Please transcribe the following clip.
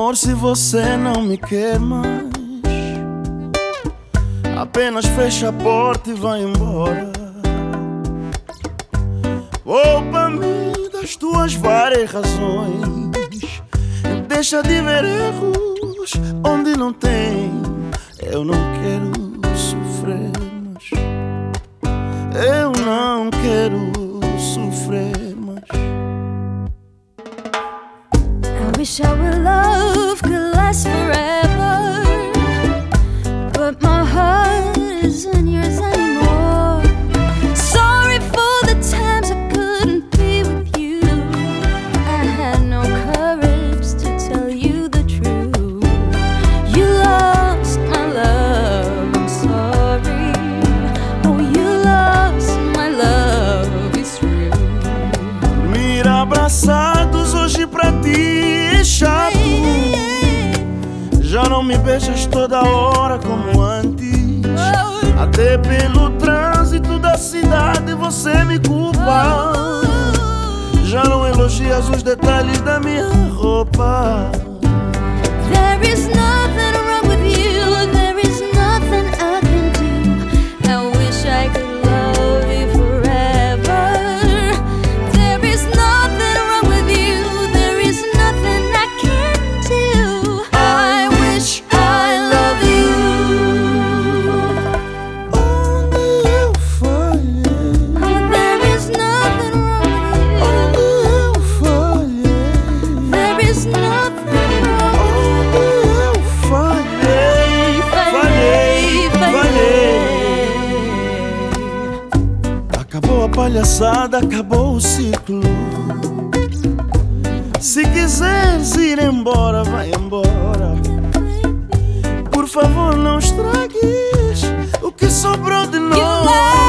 amor se você não me quer mais. Apenas fecha a porta e vai embora. Poupa-me das tuas várias razões. Deixa de ver erros onde não tem. Eu não quero sofrer mais. Eu não quero sofrer mais. I wish our love could last forever, but my heart isn't yours anymore. Sorry for the times I couldn't be with you. I had no courage to tell you the truth. You lost my love, I'm sorry. Oh, you lost my love, it's true. Dormir abraçados hoje pra ti é chato. Já não me beijas toda hora como antes. Até pelo trânsito da cidade você me culpa. Já não elogias os detalhes da minha roupa. There is nothing wrong with you. There is nothing I can do. I wish I could love you forever. There is nothing wrong with you. There is nothing I can do. I wish I love you. Onde eu falhei? Oh, there is nothing wrong with you. Onde eu falhei? There is nothing wrong with you. Onde eu falhei? Acabou a palhaçada, acabou o ciclo. Se quiseres ir embora, vai embora. Por favor, não estragues o que sobrou de nós.